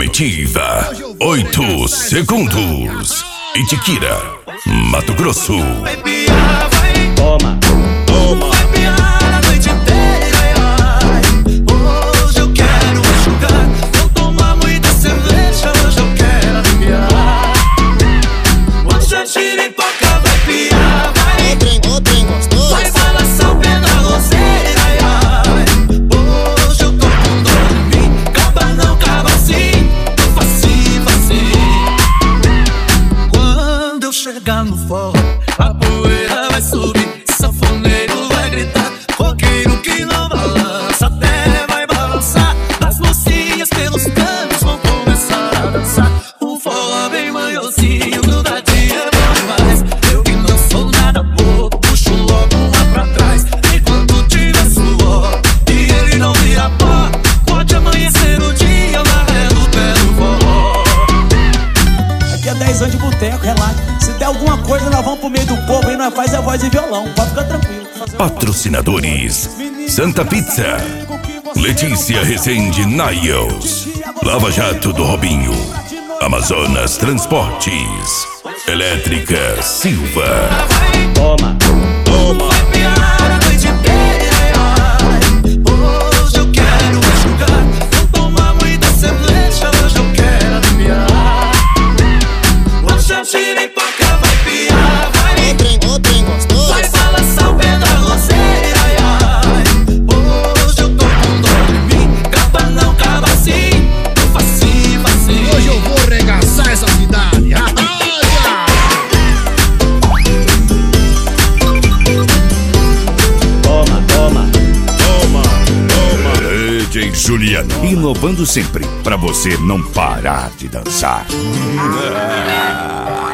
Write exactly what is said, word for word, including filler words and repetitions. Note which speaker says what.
Speaker 1: Coletiva, oito segundos. Itiquira, Mato Grosso.
Speaker 2: Vai piar, vai. Toma, toma. Vai piar a noite inteira, ai. Hoje eu quero enxugar. Vou tomar muita cerveja, hoje eu quero arrepiar. Hoje a giripoca vai piar, vai.
Speaker 3: Trem, o trem gostoso.
Speaker 2: Vai balançar o pé na roseira, ai, ai. Hoje eu tô com dor em mim. Caba não, caba sim. Facinho, facinho. Quando eu chegar no forró, a poeira vai subir, sanfoneiro vai gritar, roqueiro que não balança até vai balançar. As mocinhas pelos cantos vão começar a dançar. Um forró bem manhosinho, grudadinho é bom demais. Eu que não sou nada bobo, puxo logo lá pra trás. Enquanto tiver suor e ele não vira pó, pode amanhecer o dia na ré do pé do forró.
Speaker 4: Aqui é dez anos de boteco, relaxa. Se der alguma coisa, nós vamos pro meio do povo e nós faz a voz e violão. Pode ficar tranquilo.
Speaker 1: Patrocinadores: Santa Pizza, Letícia Rezende Niles, Lava Jato do Robinho, Amazonas Transportes, Elétrica Silva.
Speaker 2: Toma, toma. Vai piar a noite inteira, ai. Hoje eu quero enxugar. Vou tomar muita cerveja, hoje eu quero arrepiar. Hoje a giripoca vai piar, vai.
Speaker 3: O trem, o trem gostoso.
Speaker 2: Vai balançar o pé da roseira, ai, ai. Hoje eu tô com dor em mim. Caba não, caba sim. Facinho, facinho.
Speaker 3: Hoje eu vou arregaçar essa cidade. Arrasa!
Speaker 2: Toma, toma.
Speaker 3: Toma, toma.
Speaker 1: D J Juliano, inovando sempre pra você não parar de dançar.